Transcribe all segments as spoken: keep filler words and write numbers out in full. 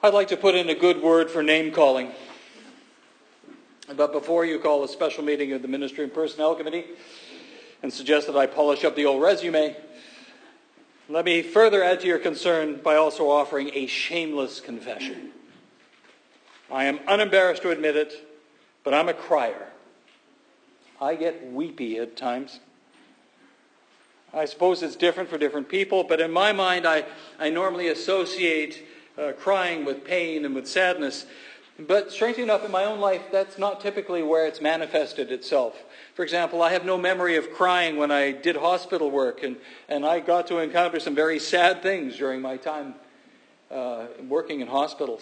I'd like to put in a good word for name calling. But before you call a special meeting of the Ministry and Personnel Committee and suggest that I polish up the old resume, let me further add to your concern by also offering a shameless confession. I am unembarrassed to admit it, but I'm a crier. I get weepy at times. I suppose it's different for different people, but in my mind I, I normally associate uh, crying with pain and with sadness. But strangely enough, in my own life, that's not typically where it's manifested itself. For example, I have no memory of crying when I did hospital work, and, and I got to encounter some very sad things during my time uh, working in hospitals.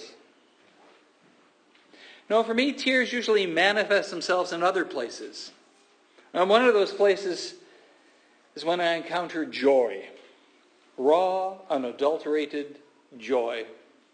No, for me, tears usually manifest themselves in other places. And one of those places is when I encounter joy. Raw, unadulterated joy.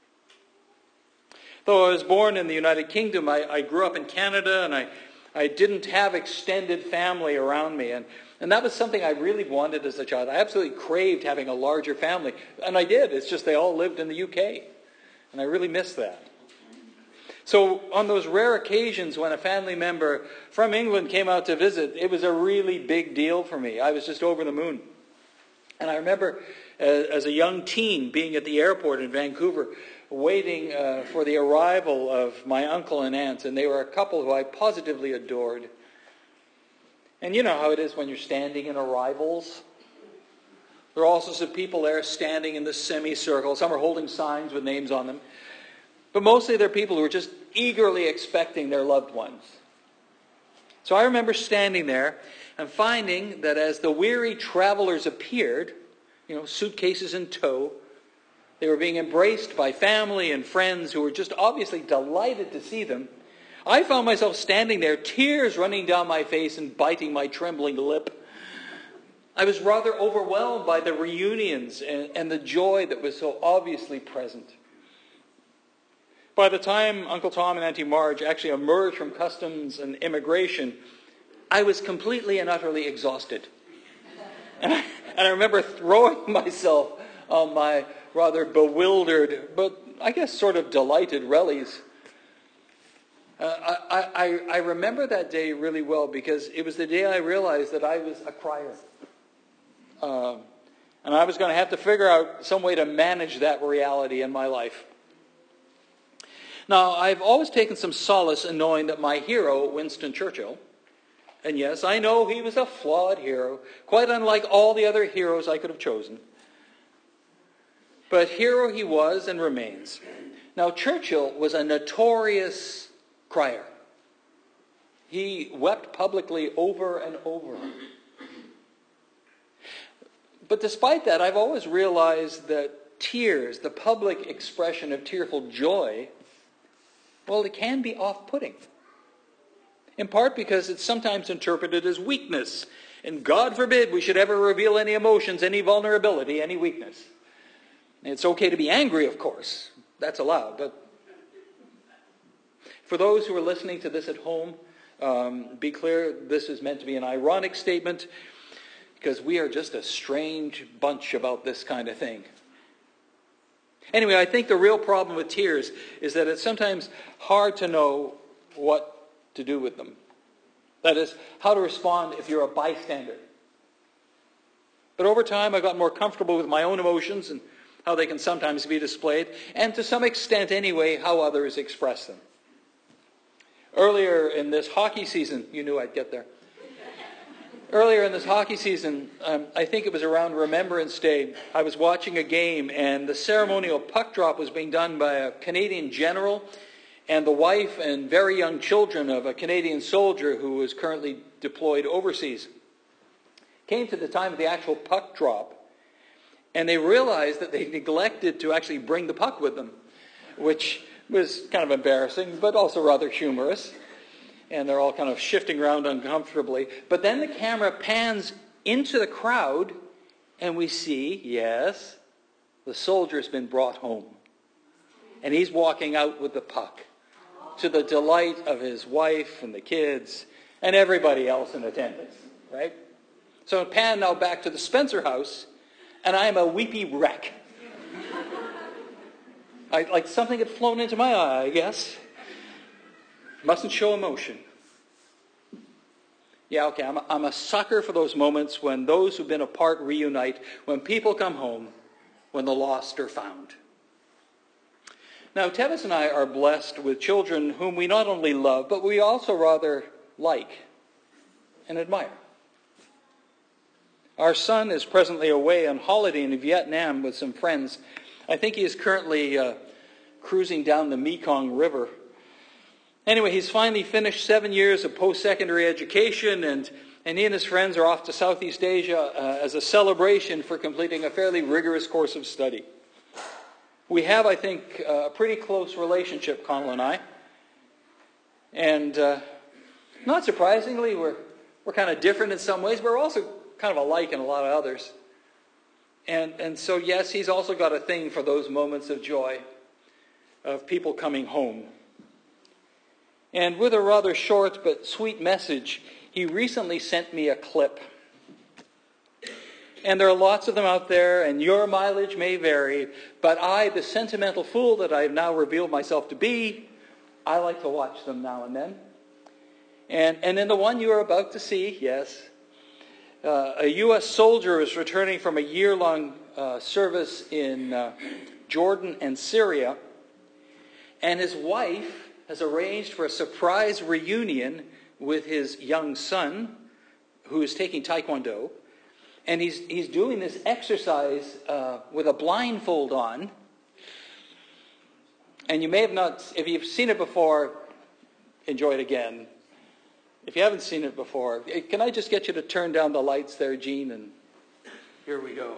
Though I was born in the United Kingdom, I, I grew up in Canada, and I, I didn't have extended family around me. And, and that was something I really wanted as a child. I absolutely craved having a larger family. And I did. It's just they all lived in the U K. And I really missed that. So on those rare occasions when a family member from England came out to visit, it was a really big deal for me. I was just over the moon. And I remember uh, as a young teen being at the airport in Vancouver, waiting uh, for the arrival of my uncle and aunt, and they were a couple who I positively adored. And you know how it is when you're standing in arrivals. There are all sorts of people there standing in the semicircle. Some are holding signs with names on them. But mostly they're people who are just eagerly expecting their loved ones. So I remember standing there and finding that as the weary travelers appeared, you know, suitcases in tow, they were being embraced by family and friends who were just obviously delighted to see them. I found myself standing there, tears running down my face and biting my trembling lip. I was rather overwhelmed by the reunions and, and the joy that was so obviously present. By the time Uncle Tom and Auntie Marge actually emerged from customs and immigration, I was completely and utterly exhausted. And I, and I remember throwing myself on my rather bewildered, but I guess sort of delighted rellies. Uh, I, I, I remember that day really well because it was the day I realized that I was a crier. Uh, and I was going to have to figure out some way to manage that reality in my life. Now, I've always taken some solace in knowing that my hero, Winston Churchill, and yes, I know he was a flawed hero, quite unlike all the other heroes I could have chosen. But hero he was and remains. Now, Churchill was a notorious crier. He wept publicly over and over. But despite that, I've always realized that tears, the public expression of tearful joy, well, it can be off-putting. In part because it's sometimes interpreted as weakness. And God forbid we should ever reveal any emotions, any vulnerability, any weakness. It's okay to be angry, of course. That's allowed. But for those who are listening to this at home, um, be clear, this is meant to be an ironic statement because we are just a strange bunch about this kind of thing. Anyway, I think the real problem with tears is that it's sometimes hard to know what to do with them. That is, how to respond if you're a bystander. But over time, I got more comfortable with my own emotions and how they can sometimes be displayed, and to some extent anyway, how others express them. Earlier in this hockey season, you knew I'd get there. Earlier in this hockey season, um, I think it was around Remembrance Day, I was watching a game and the ceremonial puck drop was being done by a Canadian general and the wife and very young children of a Canadian soldier who was currently deployed overseas. Came to the time of the actual puck drop and they realized that they neglected to actually bring the puck with them, which was kind of embarrassing but also rather humorous. And they're all kind of shifting around uncomfortably. But then the camera pans into the crowd, and we see, yes, the soldier's been brought home. And he's walking out with the puck, to the delight of his wife and the kids, and everybody else in attendance, right? So pan now back to the Spencer house, and I am a weepy wreck. I, like something had flown into my eye, I guess. Mustn't show emotion. Yeah, okay, I'm a, I'm a sucker for those moments when those who've been apart reunite, when people come home, when the lost are found. Now, Tevis and I are blessed with children whom we not only love, but we also rather like and admire. Our son is presently away on holiday in Vietnam with some friends. I think he is currently uh, cruising down the Mekong River. Anyway, he's finally finished seven years of post-secondary education, and, and he and his friends are off to Southeast Asia uh, as a celebration for completing a fairly rigorous course of study. We have, I think, a pretty close relationship, Connell and I. And uh, not surprisingly, we're, we're kind of different in some ways, but we're also kind of alike in a lot of others. And, and so, yes, he's also got a thing for those moments of joy, of people coming home. And with a rather short but sweet message, he recently sent me a clip. And there are lots of them out there, and your mileage may vary, but I, the sentimental fool that I have now revealed myself to be, I like to watch them now and then. And, and in the one you are about to see, yes, uh, a U S soldier is returning from a year-long uh, service in uh, Jordan and Syria, and his wife has arranged for a surprise reunion with his young son, who is taking Taekwondo. And he's he's doing this exercise uh, with a blindfold on. And you may have not, if you've seen it before, enjoy it again. If you haven't seen it before, can I just get you to turn down the lights there, Gene? And here we go.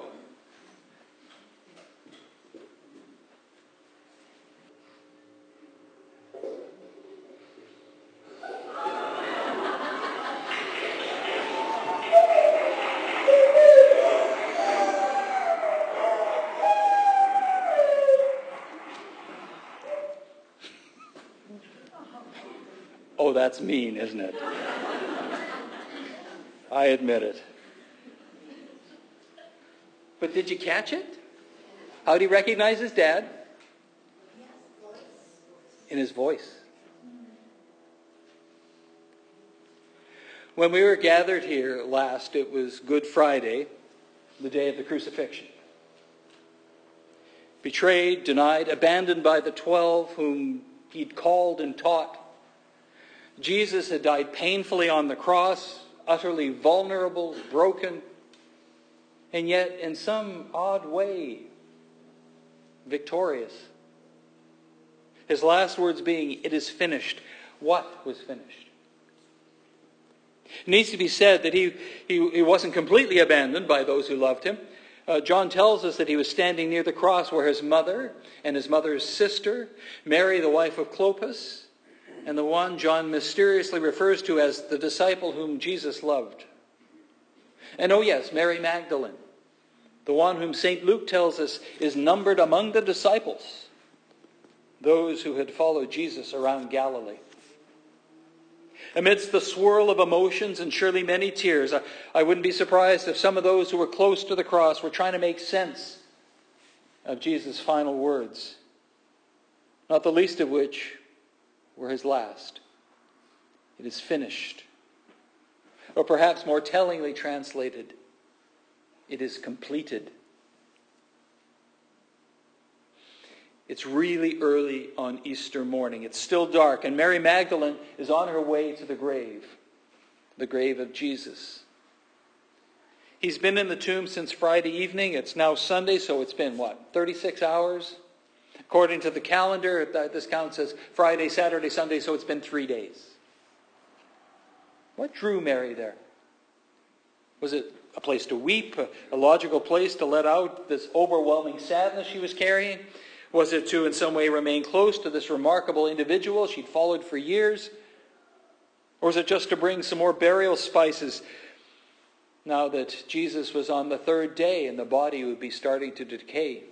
Oh, that's mean, isn't it? I admit it. But did you catch it? How did he recognize his dad? In his voice. When we were gathered here last, it was Good Friday, the day of the crucifixion. Betrayed, denied, abandoned by the twelve whom he'd called and taught, Jesus had died painfully on the cross, utterly vulnerable, broken, and yet in some odd way, victorious. His last words being, "It is finished." What was finished? It needs to be said that he, he, he wasn't completely abandoned by those who loved him. Uh, John tells us that he was standing near the cross where his mother and his mother's sister, Mary, the wife of Clopas, and the one John mysteriously refers to as the disciple whom Jesus loved. And oh yes, Mary Magdalene, the one whom Saint Luke tells us is numbered among the disciples, those who had followed Jesus around Galilee. Amidst the swirl of emotions and surely many tears, I, I wouldn't be surprised if some of those who were close to the cross were trying to make sense of Jesus' final words, not the least of which were his last. It is finished. Or perhaps more tellingly translated, it is completed. It's really early on Easter morning. It's still dark, and Mary Magdalene is on her way to the grave, the grave of Jesus. He's been in the tomb since Friday evening. It's now Sunday, so it's been, what, thirty-six hours? According to the calendar, this count says Friday, Saturday, Sunday, so it's been three days. What drew Mary there? Was it a place to weep, a logical place to let out this overwhelming sadness she was carrying? Was it to in some way remain close to this remarkable individual she'd followed for years? Or was it just to bring some more burial spices now that Jesus was on the third day and the body would be starting to decay?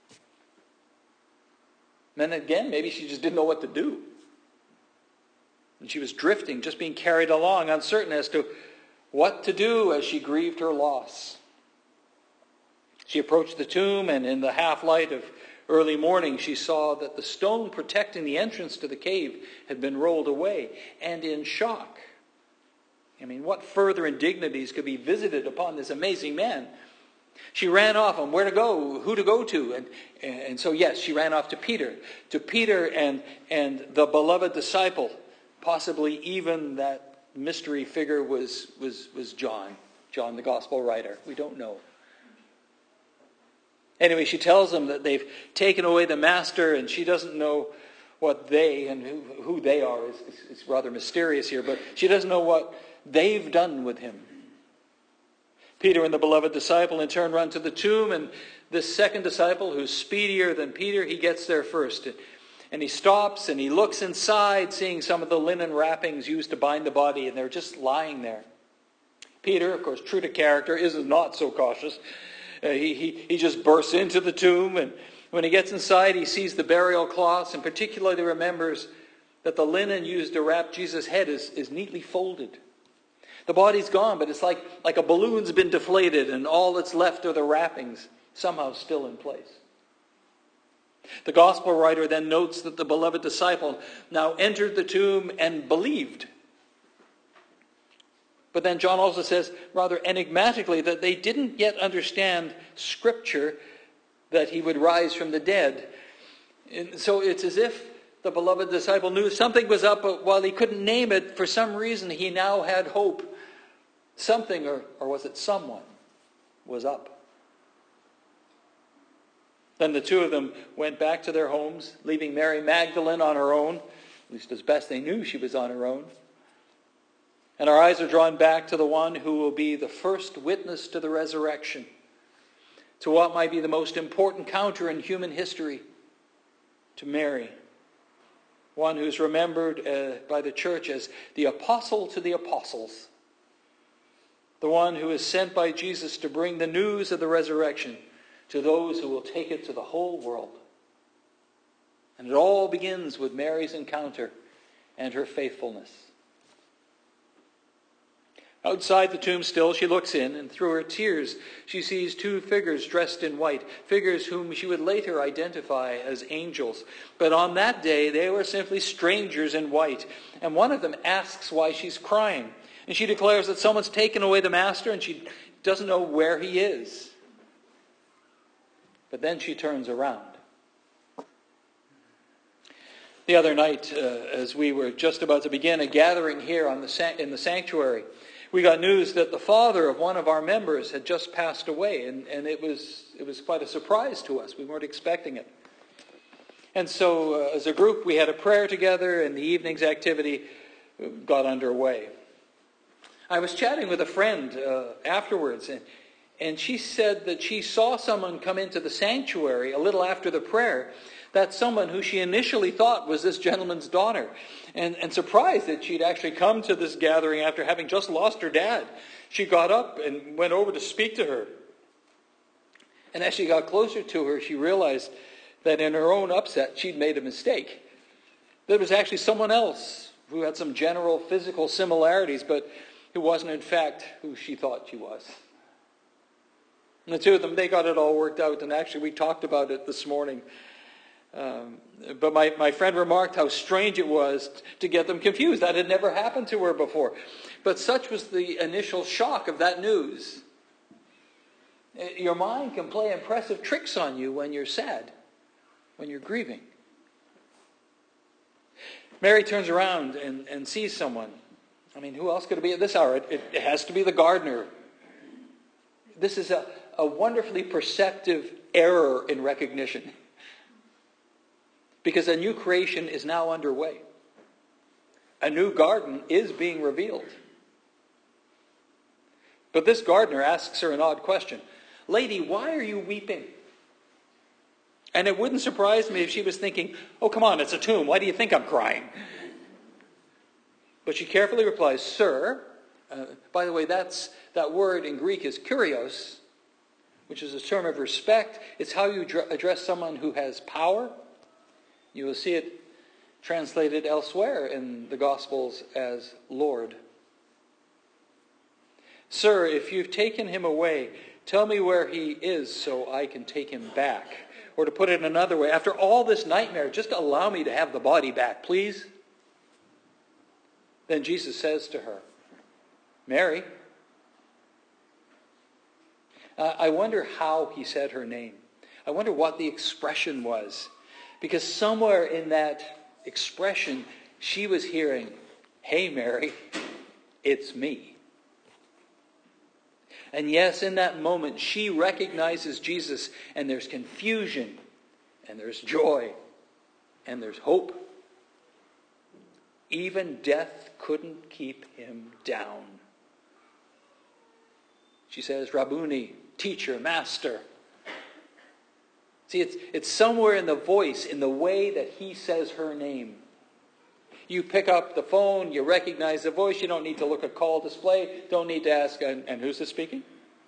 And then again, maybe she just didn't know what to do. And she was drifting, just being carried along, uncertain as to what to do as she grieved her loss. She approached the tomb, and in the half light of Early morning, she saw that the stone protecting the entrance to the cave had been rolled away, and in shock, I mean, what further indignities could be visited upon this amazing man? She ran off on where to go, who to go to, and and so yes, she ran off to Peter, to Peter and and the beloved disciple. Possibly even that mystery figure was was was John, John the gospel writer. We don't know. Anyway, she tells them that they've taken away the master, and she doesn't know what they, and who, who they are is, is, is rather mysterious here, but she doesn't know what they've done with him. Peter and the beloved disciple in turn run to the tomb, and this second disciple, who's speedier than Peter, he gets there first. And he stops and he looks inside, seeing some of the linen wrappings used to bind the body, and they're just lying there. Peter, of course, true to character, is not so cautious. Uh, he, he, he just bursts into the tomb, and when he gets inside, he sees the burial cloths, and particularly remembers that the linen used to wrap Jesus' head is, is neatly folded. The body's gone, but it's like, like a balloon's been deflated, and all that's left are the wrappings, somehow still in place. The gospel writer then notes that the beloved disciple now entered the tomb and believed. But then John also says, rather enigmatically, that they didn't yet understand Scripture, that he would rise from the dead. And so it's as if the beloved disciple knew something was up, but while he couldn't name it, for some reason he now had hope. Something, or, or was it someone, was up. Then the two of them went back to their homes, leaving Mary Magdalene on her own, at least as best they knew she was on her own. And our eyes are drawn back to the one who will be the first witness to the resurrection, to what might be the most important counter in human history, to Mary, one who's remembered uh, by the church as the apostle to the apostles, the one who is sent by Jesus to bring the news of the resurrection to those who will take it to the whole world. And it all begins with Mary's encounter and her faithfulness. Outside the tomb still, she looks in, and through her tears, she sees two figures dressed in white, figures whom she would later identify as angels. But on that day, they were simply strangers in white. And one of them asks why she's crying. And she declares that someone's taken away the master, and she doesn't know where he is. But then she turns around. The other night, uh, as we were just about to begin a gathering here on the in the sanctuary, we got news that the father of one of our members had just passed away, and, and it was it was quite a surprise to us. We weren't expecting it. And so, uh, as a group, we had a prayer together, and the evening's activity got underway. I was chatting with a friend uh, afterwards, and, and she said that she saw someone come into the sanctuary a little after the prayer. That someone who she initially thought was this gentleman's daughter. And, and surprised that she'd actually come to this gathering after having just lost her dad. She got up and went over to speak to her. And as she got closer to her, she realized that in her own upset, she'd made a mistake. There was actually someone else who had some general physical similarities, but who wasn't in fact who she thought she was. And the two of them, they got it all worked out. And actually, we talked about it this morning. Um, but my, my friend remarked how strange it was to get them confused. That had never happened to her before. But such was the initial shock of that news. Your mind can play impressive tricks on you when you're sad, when you're grieving. Mary turns around and, and sees someone. I mean, who else could it be at this hour? It, it has to be the gardener. This is a, a wonderfully perceptive error in recognition. Because a new creation is now underway. A new garden is being revealed. But this gardener asks her an odd question. Lady, why are you weeping? And it wouldn't surprise me if she was thinking, oh, come on, it's a tomb. Why do you think I'm crying? But she carefully replies, Sir, uh, by the way, that's that word in Greek is kurios, which is a term of respect. It's how you dr- address someone who has power. You will see it translated elsewhere in the Gospels as Lord. Sir, if you've taken him away, tell me where he is so I can take him back. Or to put it another way, after all this nightmare, just allow me to have the body back, please. Then Jesus says to her, Mary. Uh, I wonder how he said her name. I wonder what the expression was. Because somewhere in that expression, she was hearing, hey, Mary, it's me. And yes, in that moment, she recognizes Jesus, and there's confusion, and there's joy, and there's hope. Even death couldn't keep him down. She says, Rabboni, teacher, master. See, it's, it's somewhere in the voice, in the way that he says her name. You pick up the phone, you recognize the voice, you don't need to look at call display, don't need to ask, and, and who's this speaking?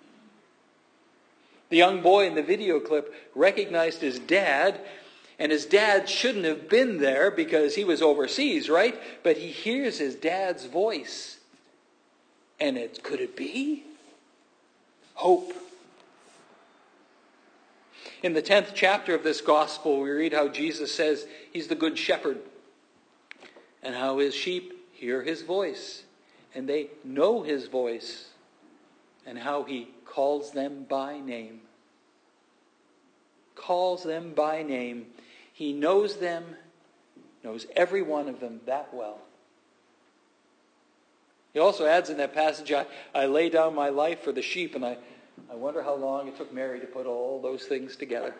The young boy in the video clip recognized his dad, and his dad shouldn't have been there because he was overseas, right? But he hears his dad's voice. And it could it be? Hope. In the tenth chapter of this gospel, we read how Jesus says he's the good shepherd, and how his sheep hear his voice, and they know his voice, and how he calls them by name. Calls them by name. He knows them, knows every one of them that well. He also adds in that passage, I, I lay down my life for the sheep, and I, I wonder how long it took Mary to put all those things together.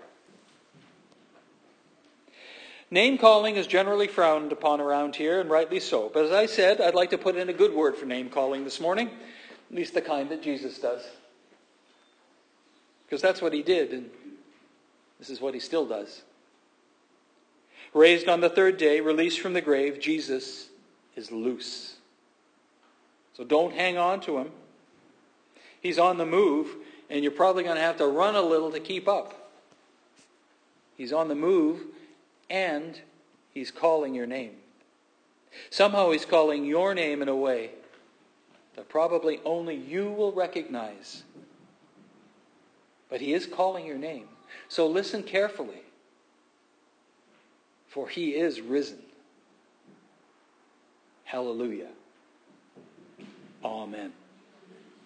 Name-calling is generally frowned upon around here, and rightly so. But as I said, I'd like to put in a good word for name-calling this morning, at least the kind that Jesus does. Because that's what he did, and this is what he still does. Raised on the third day, released from the grave, Jesus is loose. So don't hang on to him. He's on the move, and you're probably going to have to run a little to keep up. He's on the move, and he's calling your name. Somehow he's calling your name in a way that probably only you will recognize. But he is calling your name. So listen carefully. For he is risen. Hallelujah. Amen.